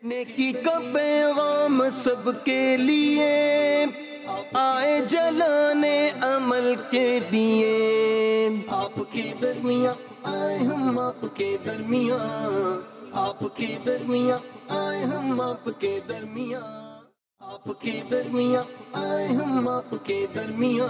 नेकी का पैगाम सबके लिए आए जलाने अमल के दिए। आपके दरमिया आए हम आपके दरमिया, आपके दरमिया आए हम आपके दरमिया, आपके दरमिया आए हम आपके दरमिया,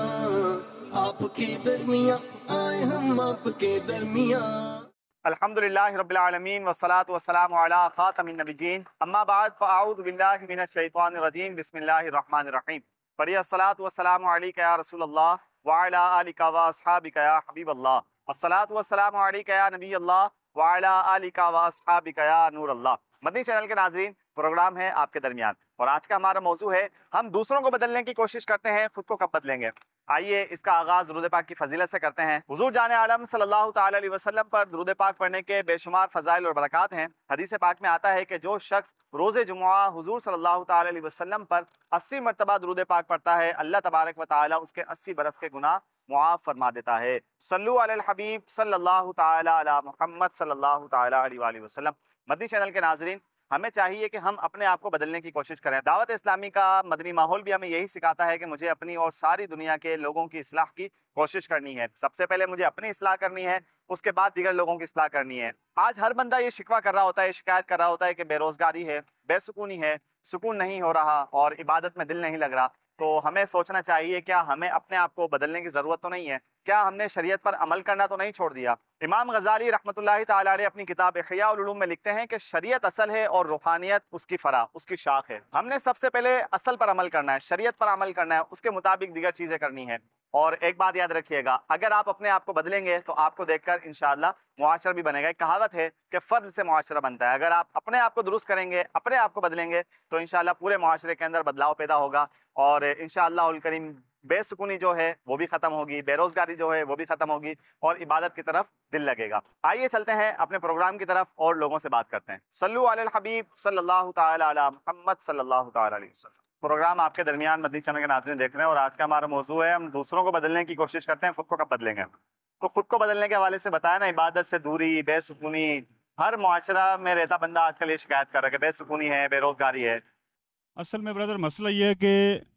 आपके दरमिया आए हम आपके दरमिया। अल्हम्दुलिल्लाहि रब्बिल आलमीन वस्सलातु वस्सलामु अला खातमिन नबिय्यीन अम्मा बाद फ़अऊज़ु बिल्लाहि मिनश शैतानिर रजीम बिस्मिल्लाहिर रहमानिर रहीम। पढ़िए अस्सलातु वस्सलामु अलैका या रसूलल्लाह व अला आलिका व अस्हाबिका या हबीबल्लाह, अस्सलातु वस्सलामु अलैका या नबीअल्लाह व अला आलिका व अस्हाबिका या नूरल्लाह। मदनी चैनल के नाज़रीन, प्रोग्राम है आपके दरमियान और आज का हमारा मौजू है हम दूसरों को बदलने की कोशिश करते हैं, खुद को कब बदलेंगे। आइए इसका आगाज दुरूद पाक की फजीलत से करते हैं। हुजूर जाने आलम सल्लल्लाहु ताला अलैहि वसल्लम पर दुरूद पाक पढ़ने के बेशुमार फजाइल और बरक़ात हैं। हदीस पाक में आता है कि जो शख्स रोज़े जुमुआ हुजूर सल्लल्लाहु ताला अलैहि वसल्लम पर 80 मरतबा दुरूद पाक पढ़ता है, अल्लाह तबारक व तआला उसके 80 बरस के गुनाह मुआफ़ फरमा देता है। सल्लु अलल हबीब सल्लल्लाहु ताला अला मुहम्मद सल्लल्लाहु ताला अलैहि वसल्लम। मदनी चैनल के नाज़रीन, हमें चाहिए कि हम अपने आप को बदलने की कोशिश करें। दावत इस्लामी का मदनी माहौल भी हमें यही सिखाता है कि मुझे अपनी और सारी दुनिया के लोगों की इस्लाह की कोशिश करनी है। सबसे पहले मुझे अपनी इस्लाह करनी है, उसके बाद दीगर लोगों की इस्लाह करनी है। आज हर बंदा ये शिकवा कर रहा होता है, शिकायत कर रहा होता है कि बेरोजगारी है, बेसुकूनी है, सुकून नहीं हो रहा और इबादत में दिल नहीं लग रहा। तो हमें सोचना चाहिए, क्या हमें अपने आप को बदलने की ज़रूरत तो नहीं है? क्या हमने शरीयत पर अमल करना तो नहीं छोड़ दिया? इमाम गज़ाली रहमतुल्लाहि ताला अलैह अपनी किताब इह्या उल उलूम में लिखते हैं कि शरीयत असल है और रूहानियत उसकी फरा, उसकी शाख है। हमने सबसे पहले असल पर अमल करना है, शरीयत पर अमल करना है, उसके मुताबिक दीगर चीज़ें करनी है। और एक बात याद रखिएगा, अगर आप अपने आप को बदलेंगे तो आपको देखकर इंशाअल्लाह मुआशरा भी बनेगा। एक कहावत है कि फ़र्द से मुआशरा बनता है। अगर आप अपने आप को दुरुस्त करेंगे, अपने आप को बदलेंगे तो इंशाअल्लाह पूरे मुआशरे के अंदर बदलाव पैदा होगा और इंशाअल्लाहुल करीम बेसुकूनी जो है वो भी खत्म होगी, बेरोजगारी जो है वो भी खत्म होगी और इबादत की तरफ दिल लगेगा। आइए चलते हैं अपने प्रोग्राम की तरफ और लोगों से बात करते हैं। सल्लु अलल हबीब सल्लल्लाहु ताला अला मुहम्मद सल्लल्लाहु ताला अलैहि वसल्लम। प्रोग्राम आपके दरमियान मदनी चैनल के नाज़रीन देख रहे हैं और आज का हमारा मौजू है हम दूसरों को बदलने की कोशिश करते हैं, खुद को कब बदलेंगे। तो खुद को बदलने के हवाले से बताया ना, इबादत से दूरी, बेसुकूनी, हर मुआशरा में रहता बंदा आजकल ये शिकायत कर रहा है कि बेसुकूनी है, बेरोजगारी है। असल में ब्रदर मसला ये है कि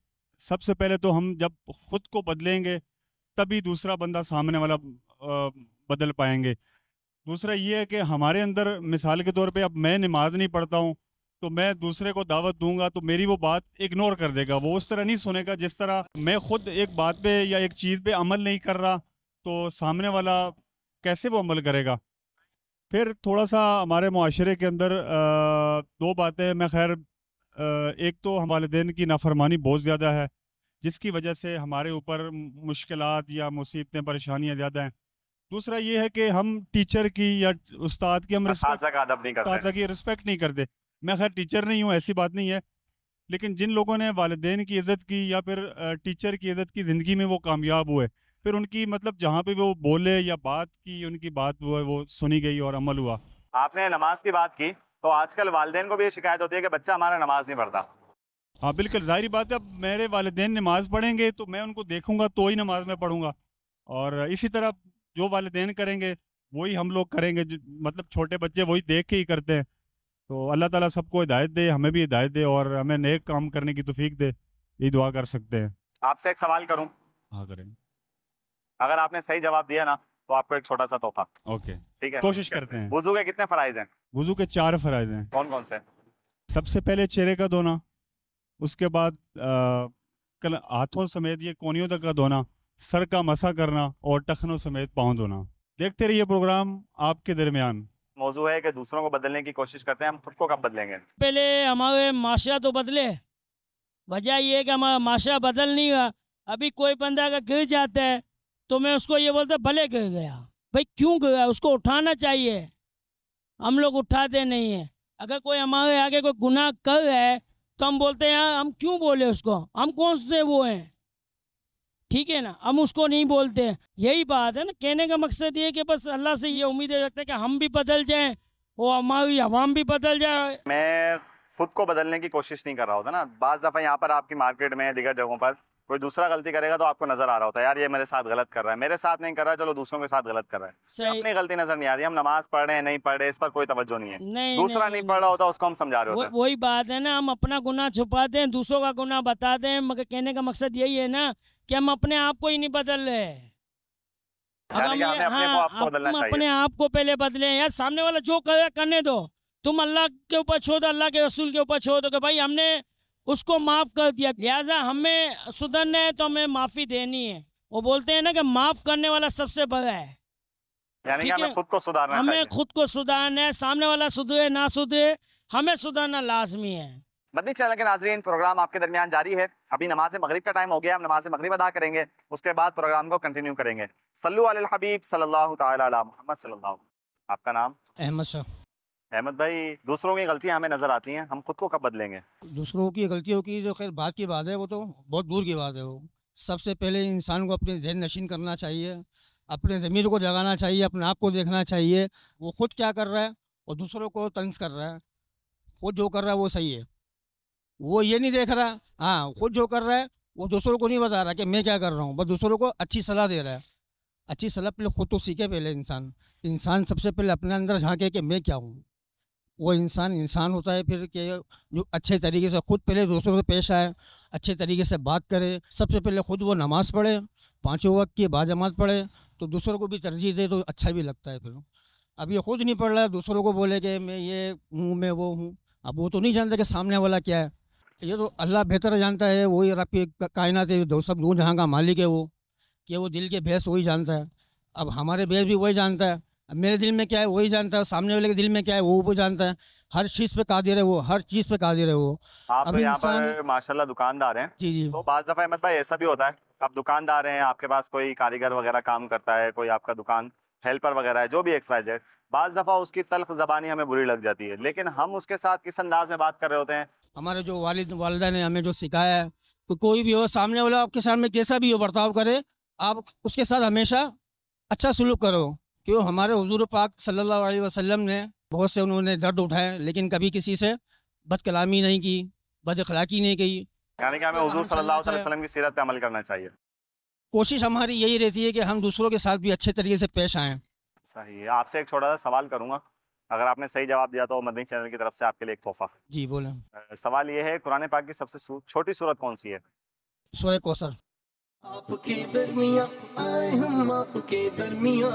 सबसे पहले तो हम जब खुद को बदलेंगे तभी दूसरा बंदा सामने वाला बदल पाएंगे। दूसरा ये है कि हमारे अंदर मिसाल के तौर पे अब मैं नमाज नहीं पढ़ता हूँ तो मैं दूसरे को दावत दूंगा तो मेरी वो बात इग्नोर कर देगा, वो उस तरह नहीं सुनेगा जिस तरह मैं खुद एक बात पे या एक चीज़ पे अमल नहीं कर रहा तो सामने वाला कैसे वो अमल करेगा। फिर थोड़ा सा हमारे मुआशरे के अंदर दो बातें मैं खैर एक तो हम वालिदैन की नाफरमानी बहुत ज़्यादा है जिसकी वजह से हमारे ऊपर मुश्किलात या मुसीबतें परेशानियाँ ज़्यादा हैं। दूसरा ये है कि हम टीचर की या उस्ताद की हम रिस्पेक्ट नहीं करते। मैं खैर टीचर नहीं हूँ, ऐसी बात नहीं है, लेकिन जिन लोगों ने वालिदैन की इज़्ज़त की या फिर टीचर की इज़्ज़त की ज़िंदगी में वो कामयाब हुए, फिर उनकी मतलब जहाँ पे वो बोले या बात की उनकी बात वो सुनी गई और अमल हुआ। आपने नमाज की बात की तो आजकल वालिदैन को भी ये शिकायत होती है कि बच्चा हमारा नमाज नहीं पढ़ता। हाँ बिल्कुल जाहिर बात है, अब मेरे वालिदैन नमाज पढ़ेंगे तो मैं उनको देखूंगा तो ही नमाज में पढ़ूंगा और इसी तरह जो वालिदैन करेंगे वही हम लोग करेंगे, मतलब छोटे बच्चे वही देख के ही करते हैं। तो अल्लाह ताला सबको हिदायत दे, हमें भी हिदायत दे और हमें नेक काम करने की तौफीक दे, ये दुआ कर सकते हैं। आपसे एक सवाल करूं? हाँ करेंगे। अगर आपने सही जवाब दिया ना तो आपको एक छोटा सा तोहफा। ओके ठीक है, कोशिश करते हैं। वुजू के कितने फराइज हैं? वुजू के 4 फराइज हैं। कौन कौन से? सबसे पहले चेहरे का धोना, उसके बाद कल हाथों समेत ये कोनियों तक का धोना, सर का मसा करना और टखनों समेत पाँव धोना। देखते रहिए प्रोग्राम आपके दरमियान। मौजू है कि दूसरों को बदलने की कोशिश करते हैं, हम खुद को कब बदलेंगे। पहले हमारे माशरा तो बदले, वजह ये है कि हमारा माशरा बदल नहीं हुआ। अभी कोई बंदा अगर गिर जाता है तो मैं उसको ये बोलता भले गिर गया, भाई क्यों गिरा, उसको उठाना चाहिए, हम लोग उठाते नहीं हैं। अगर कोई हमारे आगे कोई गुनाह कर रहा है तो हम बोलते हैं यार हम क्यों बोले उसको, हम कौन से वो हैं, ठीक है ना, हम उसको नहीं बोलते हैं। यही बात है ना, कहने का मकसद ये है कि बस अल्लाह से ये उम्मीदें रखते हैं कि हम भी बदल जाएं और हमारी अवाम भी बदल जाए। मैं खुद को बदलने की कोशिश नहीं कर रहा होता ना, बाज़ दफ़ा यहाँ पर आपकी मार्केट में दीगर जगहों पर कोई दूसरा गलती करेगा तो आपको नजर आ रहा होता है यार ये मेरे साथ गलत कर रहा है, मेरे साथ नहीं कर रहा है, चलो दूसरों के साथ गलत कर रहा है, सही। अपनी गलती नजर नहीं आ रही, हम नमाज पढ़ रहे हैं नहीं पढ़ रहे इस पर कोई तवज्जो नहीं है, नहीं दूसरा नहीं पढ़ रहा होता उसको हम समझा रहे होते हैं। वही बात है ना, हम अपना गुनाह छुपाते हैं, दूसरों का गुनाह बताते हैं, मगर कहने का मकसद यही है ना कि हम अपने आप को ही नहीं बदल रहे। अब यानी कि हमें अपने को आपको बदलना हम चाहिए। अपने आप को पहले बदले यार, सामने वाला जो करे करने दो, तुम अल्लाह के ऊपर छोड़ दो, अल्लाह के रसूल के ऊपर छोड़ दो कि भाई हमने उसको माफ कर दिया, लिहाजा हमें सुधरना है तो हमें माफी देनी है। वो बोलते हैं ना कि माफ करने वाला सबसे बड़ा है। यानी कि ठीक है, हमें खुद को सुधारना हमें चाहिए। खुद को सुधारना है, सामने वाला सुधरे ना सुधरे हमें सुधारना लाजमी है। मदनी चैनल के नाजरीन, प्रोग्राम आपके दरमियान जारी है। अभी नमाज मगरिब का टाइम हो गया, हम नमाज मगरिब अदा करेंगे, उसके बाद प्रोग्राम को कंटिन्यू करेंगे। सल्लु अलल हबीब सल्लल्लाहु तआला अला मुहम्मद सल्लल्लाहु। आपका नाम? अहमद शाह। अहमद भाई, दूसरों की गलतियां हमें नजर आती हैं, हम खुद को कब बदलेंगे? दूसरों की गलतियों की जो खैर बात की बात है वो तो बहुत दूर की बात है। वो सबसे पहले इंसान को अपने जहन नशीन करना चाहिए, अपने ज़मीर को जगाना चाहिए, अपने आप को देखना चाहिए वो खुद क्या कर रहा है और दूसरों को तंज कर रहा है। खुद जो कर रहा है वो सही है, वो ये नहीं देख रहा। हाँ, खुद जो कर रहा है वो दूसरों को नहीं बता रहा कि मैं क्या कर रहा हूँ, बस दूसरों को अच्छी सलाह दे रहा है। अच्छी सलाह पहले खुद तो सीखे। पहले इंसान सबसे पहले अपने अंदर झांके कि मैं क्या हूँ। वो इंसान होता है फिर कि जो अच्छे तरीके से खुद पहले दूसरों से पेश आए, अच्छे तरीके से बात करे। सबसे पहले खुद वो नमाज़ पढ़े, 5 वक्त की बाजमात पढ़े, तो दूसरों को भी तरजीह दे तो अच्छा भी लगता है। फिर अब ये खुद नहीं पढ़ रहा है, दूसरों को बोले कि मैं ये हूँ मैं वो हूँ। अब वो तो नहीं जानता कि सामने वाला क्या है। ये तो अल्लाह बेहतर जानता है, वही रब की कायनात है, दो सब दो जहाँ का मालिक है वो, कि वो दिल के भैंस वही जानता है। अब हमारे भैंस भी वही जानता है, अब मेरे दिल में क्या है वही जानता है, सामने वाले के दिल में क्या है वो जानता है। हर चीज़ पे कादिर है वो, हर चीज़ पे कादिर है वो। आप अब तो यहाँ इंसान- पर माशाल्लाह दुकानदार हैं, जी जी। तो बाज़ दफ़ा अहमद भाई ऐसा भी होता है, आप दुकानदार हैं, आपके पास कोई कारीगर वगैरह काम करता है, कोई आपका दुकान हेल्पर वगैरह है, जो भी XYZ, बाज़ दफ़ा उसकी तल्ख ज़बानी हमें बुरी लग जाती है, लेकिन हम उसके साथ किस अंदाज में बात कर रहे होते हैं। हमारे जो वालिद वालिदा ने हमें जो सिखाया है, तो कोई भी हो सामने वाला आपके सामने कैसा भी हो बर्ताव करे, आप उसके साथ हमेशा अच्छा सलूक करो। क्यों, हमारे हुजूर पाक सल्लल्लाहु अलैहि वसल्लम ने बहुत से उन्होंने दर्द उठाए, लेकिन कभी किसी से बदकलामी नहीं की, बद अखलाकी नहीं की। यानी कि हमें हुजूर सल्लल्लाहु अलैहि वसल्लम की सीरत पे अमल करना चाहिए। कोशिश हमारी यही रहती है कि हम दूसरों के साथ भी अच्छे तरीके से पेश आएँ। सही है। आपसे एक छोटा सा सवाल करूंगा, अगर आपने सही जवाब दिया तो मदनी चैनल की तरफ से आपके लिए एक तोहफा। जी बोलें। सवाल ये है, कुरान पाक की सबसे छोटी सूरत कौन सी है? सूरह कौसर। आपके दरमियां आए हम आपके दरमियां।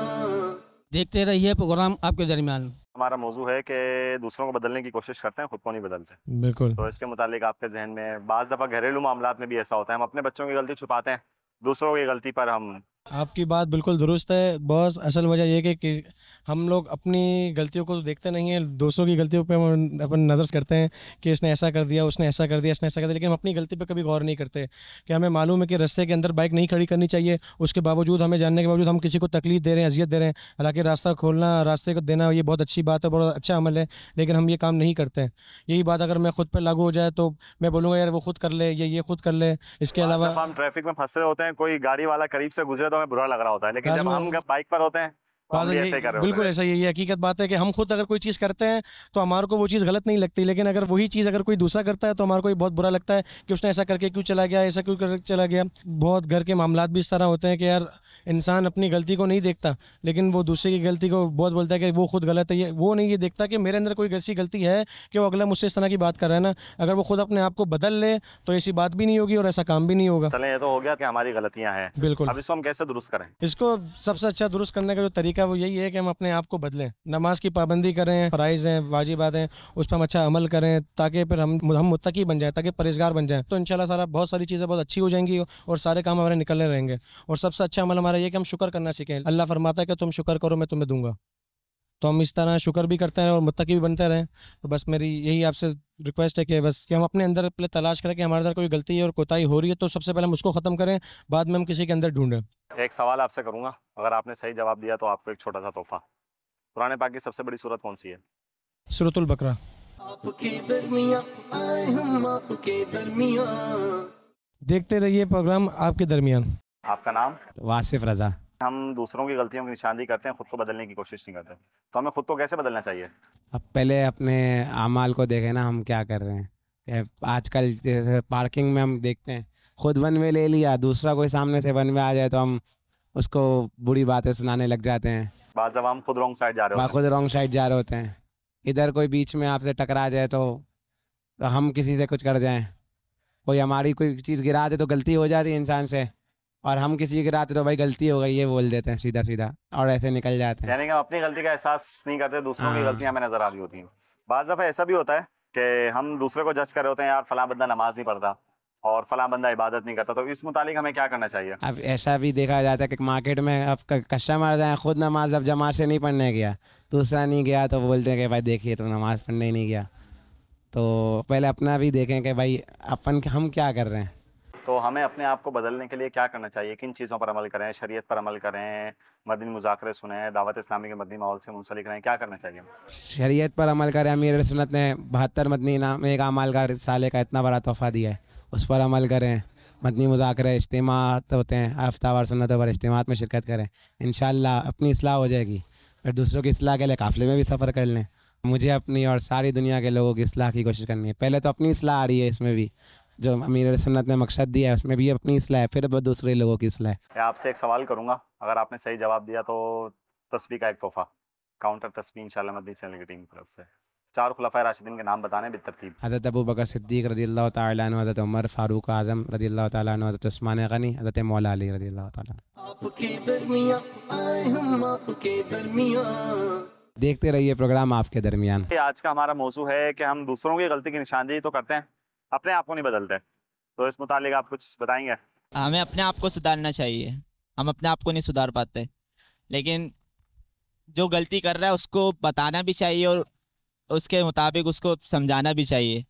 देखते रहिए प्रोग्राम आपके दरमियान। हमारा मौजू है कि दूसरों को बदलने की कोशिश करते हैं, खुद को नहीं बदलते। बिल्कुल। तो इसके मुतालिक आपके जहन में बाज़ दफ़ा घरेलू मामलात में भी ऐसा होता है, हम अपने बच्चों की गलती छुपाते हैं, दूसरों की गलती पर हम। आपकी बात बिल्कुल दुरुस्त है बॉस। असल वजह यह है कि हम लोग अपनी गलतियों को तो देखते नहीं हैं, दूसरों की गलतियों पे हम अपन नज़र करते हैं कि इसने ऐसा कर दिया, उसने ऐसा कर दिया, इसने ऐसा कर दिया, लेकिन हम अपनी गलती पे कभी गौर नहीं करते कि हमें मालूम है कि रास्ते के अंदर बाइक नहीं खड़ी करनी चाहिए, उसके बावजूद हमें जानने के बावजूद हम किसी को तकलीफ दे रहे हैं, अजियत दे रहे हैं। हालांकि रास्ता खोलना, रास्ते को देना ये बहुत अच्छी बात है, बहुत अच्छा अमल है, लेकिन हम ये काम नहीं करते हैं। यही बात अगर मैं खुद पर लागू हो जाए तो मैं बोलूँगा यार वो खुद कर ले, ये खुद कर ले। इसके बाज़ अलावा दफ़ा हम ट्रैफिक में फंस रहे होते हैं, कोई गाड़ी वाला करीब से गुजरे तो हमें बुरा लग रहा होता है, लेकिन जब हम बाइक पर होते हैं तो हम भी ऐसे कर रहे होते बिल्कुल हैं। ऐसा ये हकीकत बात है कि हम खुद अगर कोई चीज़ करते हैं तो हमारे को वो चीज़ गलत नहीं लगती, लेकिन अगर वही चीज़ अगर कोई दूसरा करता है तो हमारे को ये बहुत बुरा लगता है कि उसने ऐसा करके क्यों चला गया, ऐसा क्यों कर चला गया। बहुत घर के मामलात भी इस तरह होते हैं कि यार इंसान अपनी गलती को नहीं देखता, लेकिन वो दूसरे की गलती को बहुत बोलता है कि वो खुद गलत है। ये वो नहीं ये देखता कि मेरे अंदर कोई ऐसी गलती है कि वो अगला मुझसे इस तरह की बात कर रहा है ना। अगर वो खुद अपने आप को बदल ले तो ऐसी बात भी नहीं होगी और ऐसा काम भी नहीं होगा। चलें, ये तो हो गया कि हमारी गलतियां हैं, बिल्कुल। अब इसको हम कैसे दुरुस्त करें? इसको सबसे अच्छा दुरुस्त करने का जो तरीका वो यही है कि हम अपने आप को बदलें, नमाज की पाबंदी करें, फ़राइज़ हैं, वाजिबात हैं, उस पर हम अच्छा अमल करें, ताकि फिर हम मुत्तकी बन जाएं, ताकि परहेज़गार बन जाएं। तो इंशाल्लाह बहुत सारी चीज़ें बहुत अच्छी हो जाएंगी और सारे काम हमारे निकलने रहेंगे। और सबसे अच्छा अमल हमारा ये कि हम शुक्र करना सीखें। अल्लाह फरमाता है कि तुम शुक्र करो मैं तुम्हें दूंगा, तो हम इस तरह शुक्र भी करते हैं और मुत्तकी भी बनते रहें। तो बस मेरी यही आपसे रिक्वेस्ट है कि बस कि हम अपने अंदर पहले तलाश करें कि हमारे अंदर कोई गलती है और कोताही हो रही है, तो सबसे पहले हम उसको ख़त्म करें, बाद में हम किसी के अंदर ढूंढें। एक सवाल आपसे करूंगा, अगर आपने सही जवाब दिया तो आपको एक छोटा सा तोहफा। कुरान पाक की सबसे बड़ी सूरत कौन सी है? सूरतुल बकरा। आपके दरमियां आए हम आपके दरमियां। देखते रहिए प्रोग्राम आपके दरमियान। आपका नाम? वासिफ रज़ा। हम दूसरों की गलतियों की निशानदेही करते हैं, खुद को बदलने की कोशिश नहीं करते, तो हमें खुद को कैसे बदलना चाहिए? अब पहले अपने अमाल को देखें ना, हम क्या कर रहे हैं। आजकल जैसे पार्किंग में हम देखते हैं खुद वन वे ले लिया, दूसरा कोई सामने से वन में आ जाए तो हम उसको बुरी बातें सुनाने लग जाते हैं। बाद जब हम खुद रॉन्ग साइड जा रहे होते खुद रॉन्ग साइड जा रहे होते हैं। इधर कोई बीच में आपसे टकरा जाए तो हम किसी से कुछ कर जाएं, कोई हमारी कोई चीज़ गिरा दे तो गलती हो जाती है इंसान से, और हम किसी की गिराते तो भाई गलती हो गई ये बोल देते हैं सीधा सीधा, और ऐसे निकल जाते हैं। हैं। यानी कि हम अपनी गलती का एहसास नहीं करते, दूसरों की हाँ। गलतियां हमें नजर आ रही होती हैं। बाज़ दफ़ा ऐसा भी होता है कि हम दूसरे को जज कर रहे होते हैं, यार फलां बंदा नमाज नहीं पढ़ता और फलां बंदा इबादत नहीं करता, तो इस मुतालिक हमें क्या करना चाहिए? अब ऐसा भी देखा जाता है कि मार्केट में अब कस्टमर जाए, खुद नमाज अब जमात से नहीं पढ़ने गया, दूसरा नहीं गया तो बोलते हैं कि भाई देखिए तो नमाज पढ़ने ही नहीं गया। तो पहले अपना भी देखें कि भाई हम क्या कर रहे हैं। तो हमें अपने आप को बदलने के लिए क्या करना चाहिए? किन चीज़ों पर अमल करें? शरीयत पर अमल करें, मदनी मुज़ाकरे सुने, दावत इस्लामी के मदनी माहौल से मुंसलिक रहें, क्या करना चाहिए? शरीयत पर अमल करें। अमीर सुन्नत ने 72 मदनी नाम एक अमाल का रिसाले का इतना बड़ा तोहफ़ा दिया है, उस पर अमल करें। मदनी मुज़ाकरे इज्तिमात होते हैं, हफ्तावार सुन्नतों पर इज्तिमात में शिरकत करें, इंशाअल्लाह अपनी इस्लाह हो जाएगी। फिर दूसरों की इस्लाह के लिए काफ़िले में भी सफ़र कर लें। मुझे अपनी और सारी दुनिया के लोगों की इस्लाह की कोशिश करनी है। पहले तो अपनी इस्लाह आ रही है, इसमें भी जो अमीर सुन्नत ने मकसद दिया है उसमें भी अपनी इस्लाह है, फिर दूसरे लोगों की इस्लाह है। मैं आपसे एक सवाल करूंगा, अगर आपने सही जवाब दिया तो तस्बीह का एक तोहफा, काउंटर तस्बीह इंशाल्लाह मदनी चैनल की टीम की तरफ से। 4 खुलफाए राशिदीन के नाम बताने बितरतीब। हज़रत अबू बकर सिद्दीक़ रज़ियल्लाहु ताला अन्हु, हज़रत उमर फ़ारूक आज़म रज़ियल्लाहु ताला अन्हु, हज़रत उस्मान गनी, हज़रत मौला अली रज़ियल्लाहु ताला। आपके दरमियां आए हम आपके दरमियां। देखते रहिए प्रोग्राम आपके दरमियान। आज का हमारा मौजू है कि हम दूसरों की गलती की निशानदेही तो करते हैं, अपने आप को नहीं बदलते, तो इस मुतालिक आप कुछ बताएंगे? हमें अपने आप को सुधारना चाहिए। हम अपने आप को नहीं सुधार पाते, लेकिन जो गलती कर रहा है उसको बताना भी चाहिए और उसके मुताबिक उसको समझाना भी चाहिए।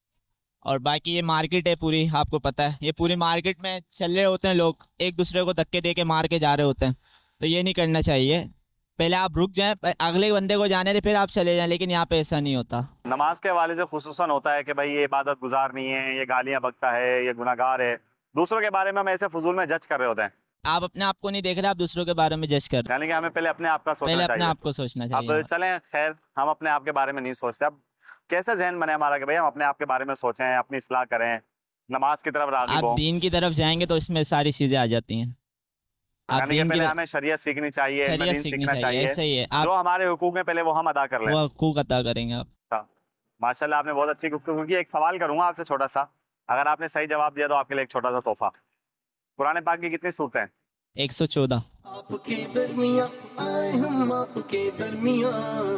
और बाकी ये मार्केट है पूरी, आपको पता है ये पूरी मार्केट में चल रहे होते हैं लोग, एक दूसरे को धक्के दे के मार के जा रहे होते हैं, तो ये नहीं करना चाहिए। पहले आप रुक जाएं, अगले बंदे को जाने दे, फिर आप चले जाएं, लेकिन यहाँ पे ऐसा नहीं होता। नमाज के हवाले से खुसूसन होता है कि भाई ये इबादत गुजार नहीं है, ये गालियाँ बकता है, ये गुनाहगार है, दूसरों के बारे में हम ऐसे फजूल में जज कर रहे होते हैं। आप अपने आप को नहीं देख रहे, आप दूसरों के बारे में जज कर रहे हैं। यानी कि हमें पहले अपने आप का सोचना पहले चाहिए। अपने आप को सोचना अब चाहिए। चलें, खैर हम अपने आप के बारे में नहीं सोचते, अब कैसे जहन बने हमारा कि भाई हम अपने आप के बारे में सोचें, अपनी इस्लाह करें, नमाज की तरफ राग़िब आप हों। दीन की तरफ जाएंगे तो इसमें सारी चीज़ें आ जाती हैं। आप यानी कि दीन की पहले हमें शरीयत सीखनी चाहिए, शरीयत दीन सीखनी सीखना चाहिए, ऐसा ही है। जो आप हमारे हुकूक में पहले वो हम अदा कर लें। वो हकूक अदा करेंगे आप। माशाल्लाह आपने बहुत अच्छी गुफ्तगू की। एक सवाल करूंगा आपसे छोटा सा, अगर आपने सही जवाब दिया तो आपके लिए एक छोटा सा तोहफा। कुरान पाक की कितनी सूरतें हैं? 114। आपके दरमियां आए हम आपके दरमियां।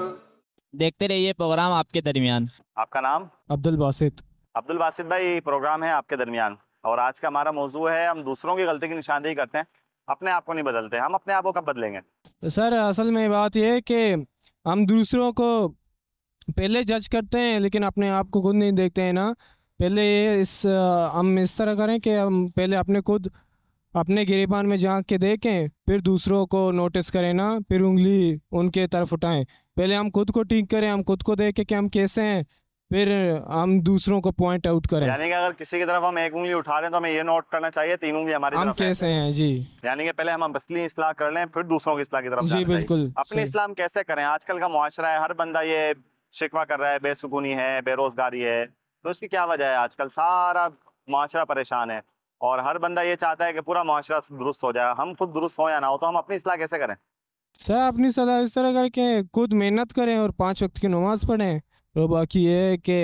देखते रहिए प्रोग्राम आपके दरमियान। आपका नाम? अब्दुल बासित। अब्दुल बासित भाई, प्रोग्राम है आपके दरमियान और आज का हमारा मौजू है हम दूसरों की गलती की निशानदेही करते हैं, अपने आप को नहीं बदलते। हम अपने आप को कब बदलेंगे? तो सर असल में बात यह है कि हम दूसरों को पहले जज करते हैं लेकिन अपने आप को खुद नहीं देखते हैं ना। पहले हम इस तरह करें कि हम पहले अपने खुद अपने गिरेबान में झांक के देखें, फिर दूसरों को नोटिस करें ना, फिर उंगली उनके तरफ उठाएं। पहले हम खुद को ठीक करें, हम खुद को देखें कि हम कैसे हैं, फिर हम दूसरों को पॉइंट आउट करें। यानी कि अगर किसी की तरफ हम एक उंगली उठा रहे हैं तो हमें ये नोट करना चाहिए 3 उंगली हमारी हम तरफ है। कैसे हैं जी। यानी कि पहले हम अपनी इस्लाह कर लें, फिर दूसरों की इस्लाह की तरफ जी जाना चाहिए। बिल्कुल अपनी सही। इस्लाम कैसे करें? आजकल का मुआशरा है, हर बंदा ये शिकवा कर रहा है, बेसुकूनी है, बेरोजगारी है, तो इसकी क्या वजह है? आजकल सारा मुआशरा परेशान है और हर बंदा ये चाहता है कि पूरा मुआशरा दुरुस्त हो जाए। हम खुद दुरुस्त हो या ना हो, तो हम अपनी इस्लाह कैसे करें? सर अपनी सलाह इस तरह करके खुद मेहनत करें और 5 वक्त की नमाज़ पढ़ें। तो बाकी ये है कि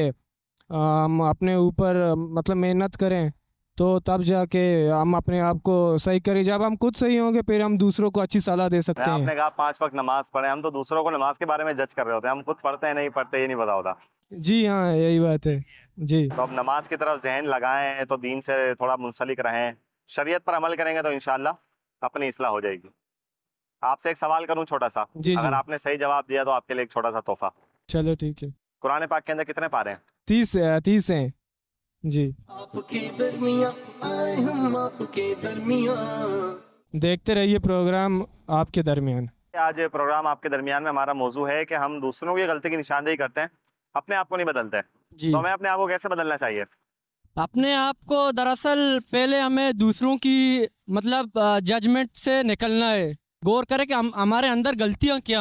हम अपने ऊपर मतलब मेहनत करें तो तब जाके हम अपने आप को सही करें। जब हम खुद सही होंगे फिर हम दूसरों को अच्छी सलाह दे सकते हैं। आपने कहा 5 वक्त नमाज पढ़े, हम तो दूसरों को नमाज के बारे में जज कर रहे होते हैं, हम खुद पढ़ते हैं नहीं पढ़ते ये नहीं पता होता। जी हाँ यही बात है जी। तो अब नमाज की तरफ जहन लगाएं तो दीन से थोड़ा मुंसलिक रहें, शरीयत पर अमल करेंगे तो इंशाल्लाह अपनी इस्लाह हो जाएगी। आपसे एक सवाल करूं छोटा सा, जी अगर जी आपने सही जवाब दिया तो आपके लिए एक छोटा सा तोहफा। चलो ठीक है। कुरान पाक के अंदर कितने पारे हैं? 30 हैं जी। आपके दरमियां आए हम आपके दरमियां। देखते रहिए प्रोग्राम आपके दरमियान। आज प्रोग्राम आपके दरमियान में हमारा मौजू है कि हम दूसरों की गलती की निशानदेही करते हैं, अपने आप को नहीं बदलते। जी तो हमें अपने आप को कैसे बदलना चाहिए? अपने आप को दरअसल पहले हमें दूसरों की मतलब जजमेंट से निकलना है, गौर करें कि हमारे अंदर गलतियां क्या हैं।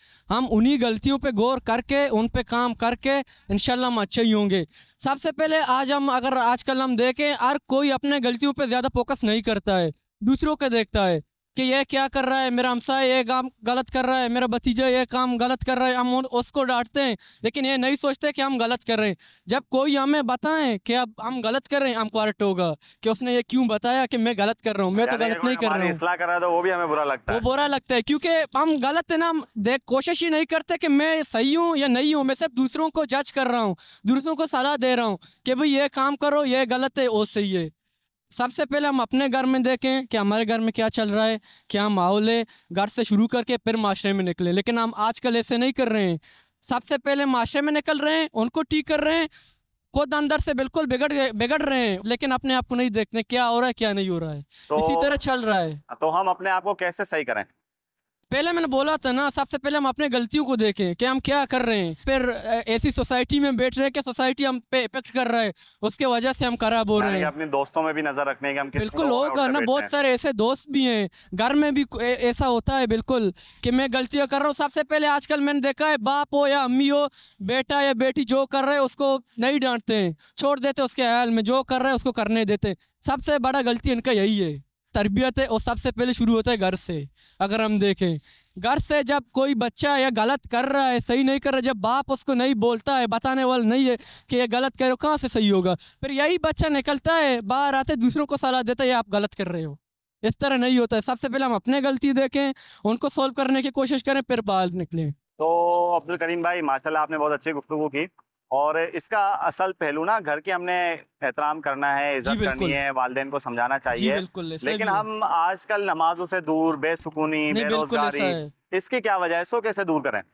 हम उन्हीं गलतियों पे गौर करके उन पे काम करके इंशाल्लाह हम अच्छे ही होंगे। सबसे पहले अगर आजकल हम देखें, हर कोई अपने गलतियों पे ज़्यादा फोकस नहीं करता है, दूसरों को देखता है कि ये क्या कर रहा है, मेरा हमसाया ये काम गलत कर रहा है, मेरा भतीजा ये काम गलत कर रहा है, हम उसको डांटते हैं, लेकिन ये नहीं सोचते कि हम गलत कर रहे हैं। जब कोई हमें बताएं कि अब हम गलत कर रहे हैं, हमको हर्ट होगा कि उसने ये क्यों बताया कि मैं गलत कर रहा हूँ, मैं तो गलत नहीं कर रहा हूँ। इस्लाह कर रहा है तो वो भी हमें बुरा लगता है, वो बुरा लगता है, क्योंकि हम गलत है ना, हम कोशिश ही नहीं करते कि मैं सही हूँ या नहीं हूँ, मैं सिर्फ दूसरों को जज कर रहा हूँ, दूसरों को सलाह दे रहा हूँ कि भाई ये काम करो, ये गलत है, वो सही है। सबसे पहले हम अपने घर में देखें कि हमारे घर में क्या चल रहा है, क्या माहौल है, घर से शुरू करके फिर माशरे में निकले। लेकिन हम आजकल ऐसे नहीं कर रहे हैं, सबसे पहले माशरे में निकल रहे हैं, उनको ठीक कर रहे हैं, खुद अंदर से बिल्कुल बिगड़ रहे हैं, लेकिन अपने आप को नहीं देखते क्या हो रहा है क्या नहीं हो रहा है, इसी तरह चल रहा है। तो हम अपने आप को कैसे सही करें? पहले मैंने बोला था ना, सबसे पहले हम अपने गलतियों को देखें कि हम क्या कर रहे हैं, फिर ऐसी सोसाइटी में बैठ रहे हैं कि सोसाइटी हम पे इफेक्ट कर रहा है, उसके वजह से हम खराब हो रहे हैं। अपने दोस्तों में भी नजर रखने की हम बिल्कुल होगा ना, बहुत सारे ऐसे दोस्त भी हैं, घर में भी ऐसा होता है बिल्कुल कि मैं गलतियां कर रहा हूँ। सबसे पहले आजकल मैंने देखा है, बाप हो या अम्मी हो, बेटा या बेटी जो कर रहे हैं उसको नहीं डांटते हैं, छोड़ देते उसके हाल में, जो कर रहे हैं उसको करने देते। सबसे बड़ा गलती इनका यही है, तरबियत है, और सबसे पहले शुरू होता है घर से। अगर हम देखें, घर से जब कोई बच्चा या गलत कर रहा है, सही नहीं कर रहा है, जब बाप उसको नहीं बोलता है, बताने वाला नहीं है कि ये गलत कर रहे हो, कहाँ से सही होगा? फिर यही बच्चा निकलता है बाहर आते दूसरों को सलाह देता है ये आप गलत कर रहे हो। इस तरह नहीं होता है। सबसे पहले हम अपने गलती देखें, उनको सोल्व करने की कोशिश करें, फिर बाहर निकलें। तो अब्दुल करीम भाई, माशाल्लाह आपने बहुत अच्छी गुफ्तगू की, और इसका असल पहलू ना घर की हमने एहतराम करना है, इज्जत करनी है, वालिदैन को समझाना चाहिए। लेकिन हम आजकल नमाजों से दूर, बेसुकूनी, बेरोजगारी, इसकी क्या वजह है, इसको कैसे दूर करें?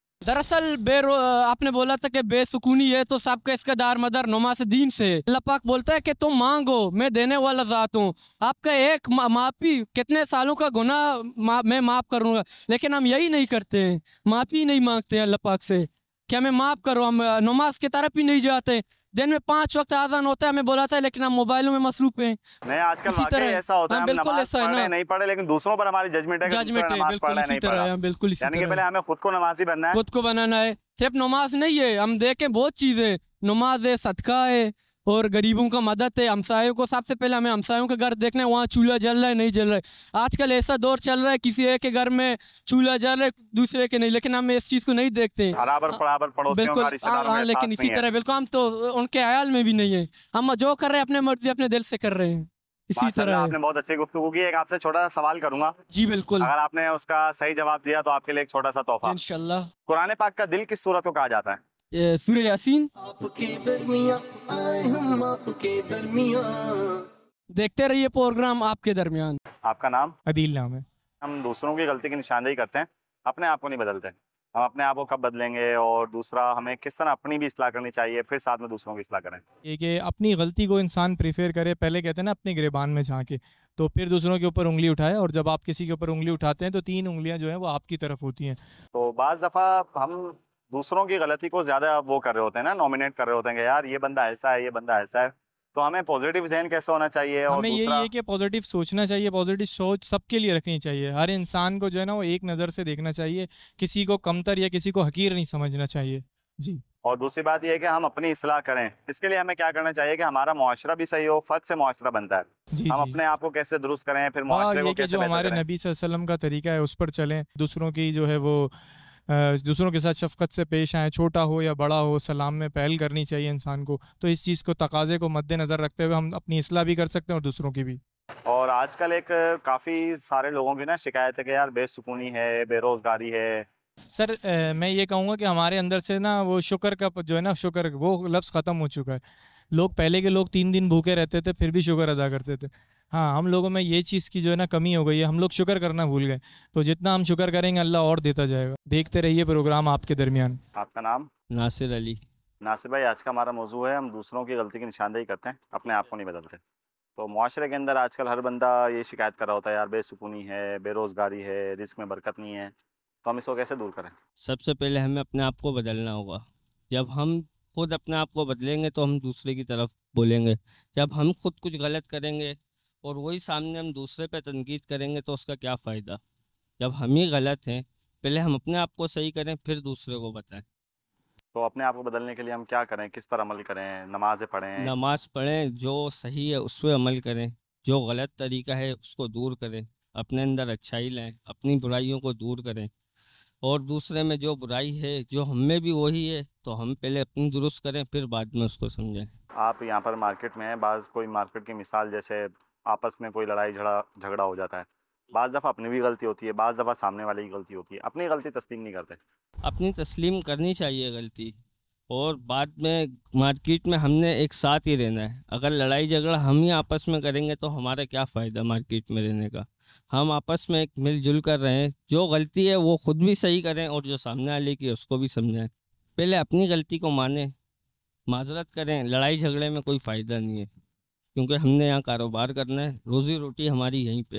दरअसल आपने बोला था कि बेसुकूनी है तो सबका इसका दार मदार नमाज दीन से। अल्लाह पाक बोलता है कि तुम मांगो, मैं देने वाला ज़ात हूँ, आपका एक माफ़ी कितने सालों का गुनाह मैं माफ़ करूँगा। लेकिन हम यही नहीं करते हैं, माफ़ी नहीं मांगते हैं अल्लाह पाक से कि हमें माफ़ करो, हम नमाज की तरफ ही नहीं जाते। दिन में 5 वक्त आज़ान होता है, हमें बोलाता है, लेकिन हम मोबाइलों में मसरूफ हैं। नहीं, आजकल वाकई ऐसा होता है, हम बिल्कुल नमाज ऐसा है ना, नहीं पढ़े, लेकिन दूसरों पर हमारी जजमेंट है, बिल्कुल इसी तरह है, बिल्कुल इसी तरह। पहले हमें खुद को नमाजी बनना है, खुद को बनाना है। सिर्फ नमाज नहीं है, हम देखें बहुत चीज़ें, नमाज है, सदका है, और गरीबों का मदद है, हमसायों को सबसे पहले हमें हमसायों के घर देखना है, वहाँ चूल्हा जल रहा है नहीं जल रहा है। आजकल ऐसा दौर चल रहा है, किसी एक के घर में चूल्हा जल रहा है, दूसरे के नहीं, लेकिन हम इस चीज़ को नहीं देखते। बिल्कुल हाँ, लेकिन इसी तरह बिल्कुल हम तो उनके ख्याल में भी नहीं है, हम जो कर रहे हैं अपने मर्जी अपने दिल से कर रहे हैं, इसी तरह। आपने बहुत अच्छी गुफ्तगू की। एक आपसे छोटा सा सवाल करूंगा। जी बिल्कुल। अगर आपने उसका सही जवाब दिया तो आपके लिए एक छोटा सा तोहफा इंशाल्लाह। कुरान पाक का दिल किस सूरत को कहा जाता है? सूरह यासीन। आपके दरमियां आए हम आपके दरमियां। देखते रहिए प्रोग्राम आपके दरमियान। आपका नाम? अदील नाम है। हम दूसरों की गलती की निशानदेही करते हैं, अपने आप को नहीं बदलते। हम अपने आप को कब बदलेंगे, और दूसरा हमें किस तरह अपनी भी इस्लाह करनी चाहिए, फिर साथ में दूसरों की इस्लाह करें? ये कि अपनी गलती को इंसान प्रेफर करे, पहले कहते हैं ना अपने गिरेबान में झांके, तो फिर दूसरों के ऊपर उंगली उठाए, और जब आप किसी के ऊपर उंगली उठाते हैं तो 3 उंगलियां जो हैं वो आपकी तरफ होती हैं। तो बाज़ दफ़ा हम दूसरों की गलती को ज़्यादा वो कर रहे होते हैं ना, नॉमिनेट कर रहे होते हैं कि यार ये बंदा ऐसा है, ये बंदा ऐसा है। तो हमें पॉजिटिव जहन कैसे होना चाहिए? और हमें यही है कि पॉजिटिव सोचना चाहिए, पॉजिटिव सोच सबके लिए रखनी चाहिए। हर इंसान को जो है ना वो एक नज़र से देखना चाहिए, किसी को कमतर या किसी को हकीर नहीं समझना चाहिए। जी। और दूसरी बात यह है कि हम अपनी इस्लाह करें, इसके लिए हमें क्या करना चाहिए कि हमारा मुआशरा भी सही हो, फर्द से मुआशरा बनता है। जी, हम जी। अपने आप को कैसे दुरुस्त करें, फिर मुआशरे को कैसे जो हमारे बेहतर करें? नबी सल्लल्लाहु अलैहि वसल्लम का तरीका है उस पर चलें, दूसरों की जो है वो दूसरों के साथ शफ़क़त से पेश आएँ, छोटा हो या बड़ा हो, सलाम में पहल करनी चाहिए इंसान को। तो इस चीज़ को तकाज़े को मद्देनज़र रखते हुए हम अपनी इस्लाह भी कर सकते हैं और दूसरों की भी। और आजकल एक काफ़ी सारे लोगों की ना शिकायत है कि यार बेसुकूनी है, बेरोज़गारी है। सर मैं ये कहूँगा कि हमारे अंदर से ना वो शुक्र का जो है ना, शुक्र वो लफ्ज़ ख़त्म हो चुका है। लोग पहले के लोग 3 दिन भूखे रहते थे फिर भी शुक्र अदा करते थे। हाँ, हम लोगों में ये चीज़ की जो है ना कमी हो गई है, हम लोग शुक्र करना भूल गए। तो जितना हम शुक्र करेंगे अल्लाह और देता जाएगा। देखते रहिए प्रोग्राम आपके दरमियान। आपका नाम? नासिर अली। नासिर भाई, आज का हमारा मौजू है हम दूसरों की गलती की निशानदेही करते हैं, अपने आप को नहीं बदलते। तो मुआशरे के अंदर आजकल हर बंदा ये शिकायत कर रहा होता है यार बेसुकूनी है, बेरोज़गारी है, रिस्क में बरकत नहीं है। तो हम इसको कैसे दूर करें? सबसे पहले हमें अपने आप को बदलना होगा। जब हम खुद अपने आप को बदलेंगे तो हम दूसरे की तरफ बोलेंगे। जब हम खुद कुछ गलत करेंगे और वही सामने हम दूसरे पे तनकीद करेंगे तो उसका क्या फ़ायदा? जब हम ही गलत हैं पहले हम अपने आप को सही करें फिर दूसरे को बताएं। तो अपने आप को बदलने के लिए हम क्या करें, किस पर अमल करें? नमाज़ें पढ़ें? नमाज पढ़ें, जो सही है उस पर अमल करें, जो गलत तरीका है उसको दूर करें, अपने अंदर अच्छाई लाएं, अपनी बुराइयों को दूर करें, और दूसरे में जो बुराई है जो हम में भी वही है तो हम पहले अपनी दुरुस्त करें फिर बाद में उसको समझें। आप यहाँ पर मार्केट में हैं, बाज़ कोई मार्केट की मिसाल जैसे आपस में कोई लड़ाई झगड़ा हो जाता है, बाज़ दफ़ा अपनी भी गलती होती है, बाज़ दफ़ा सामने वाले की गलती होती है, अपनी गलती तस्लीम नहीं करते। अपनी तस्लीम करनी चाहिए गलती, और बाद में मार्केट में हमने एक साथ ही रहना है। अगर लड़ाई झगड़ा हम ही आपस में करेंगे तो हमारा क्या फ़ायदा मार्केट में रहने का। हम आपस में एक मिलजुल कर रहे हैं, जो गलती है वो खुद भी सही करें और जो सामने वाले की है उसको भी समझाएं। पहले अपनी गलती को मानें, माजरत करें। लड़ाई झगड़े में कोई फ़ायदा नहीं है, क्योंकि हमने यहाँ कारोबार करना है, रोज़ी रोटी हमारी यहीं पे।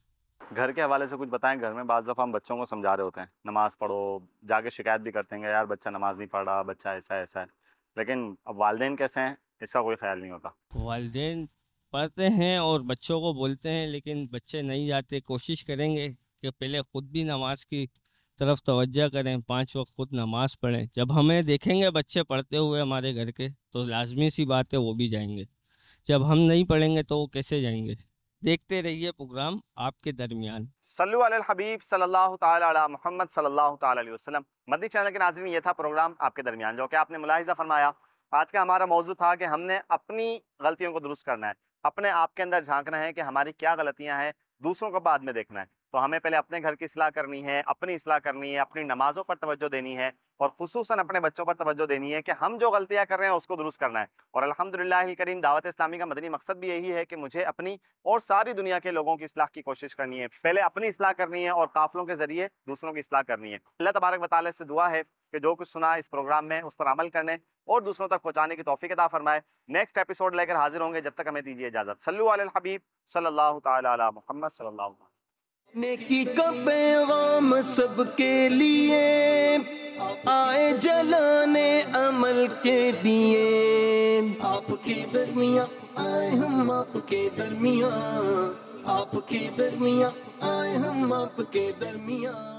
घर के हवाले से कुछ बताएं। घर में बाज़ दफ़ा हम बच्चों को समझा रहे होते हैं नमाज़ पढ़ो, जाके शिकायत भी करते हैं यार बच्चा नमाज़ नहीं पढ़ रहा, बच्चा ऐसा है, लेकिन अब वालिदैन कैसे हैं इसका कोई ख्याल नहीं होता। वालिदैन पढ़ते हैं और बच्चों को बोलते हैं, लेकिन बच्चे नहीं जाते। कोशिश करेंगे कि पहले ख़ुद भी नमाज की तरफ तवज्जो करें, 5 वक्त खुद नमाज पढ़ें। जब हमें देखेंगे बच्चे पढ़ते हुए हमारे घर के तो लाजमी सी बात है वो भी जाएंगे। जब हम नहीं पढ़ेंगे तो वो कैसे जाएंगे। देखते रहिए प्रोग्राम आपके दरमियान। सल्लु अलल हबीब सल्लल्लाहु ताला अला मुहम्मद सल्लल्लाहु ताला अलैहि वसल्लम। मदनी चैनल के नाज़रीन, ये था प्रोग्राम आपके दरमियान, जो कि आपने मुलाहिज़ा फरमाया। आज का हमारा मौजू था कि हमने अपनी गलतियों को दुरुस्त करना है, अपने आप के अंदर झांकना है कि हमारी क्या गलतियां हैं, दूसरों को बाद में देखना है। तो हमें पहले अपने घर की इस्लाह करनी है, अपनी इस्लाह करनी है, अपनी नमाज़ों पर तवज्जो देनी है, और खुसूसन अपने बच्चों पर तवज्जो देनी है कि हम जो गलतियां कर रहे हैं उसको दुरुस्त करना है। और अल्हम्दुलिल्लाह करीम दावत इस्लामी का मदनी मकसद भी यही है कि मुझे अपनी और सारी दुनिया के लोगों की इस्लाह की कोशिश करनी है। पहले अपनी इस्लाह करनी है और काफिलों के जरिए दूसरों की इस्लाह करनी है। अल्लाह तबारक व तआला से दुआ है कि जो कुछ सुना इस प्रोग्राम में उस पर अमल करने और दूसरों तक पहुंचाने की तौफीक अता फरमाए। नेक्स्ट एपिसोड लेकर हाजिर होंगे, जब तक हमें दीजिए इजाजत। सल्लु अलल हबीब सल्लल्लाहु ताला अला मुहम्मद सल्लल्लाहु। नेकी का पैगाम सबके लिए आए जलाने अमल के दिए, आपके दरमिया आए हम आपके दरमिया, आपके दरमिया आए हम आपके दरमिया।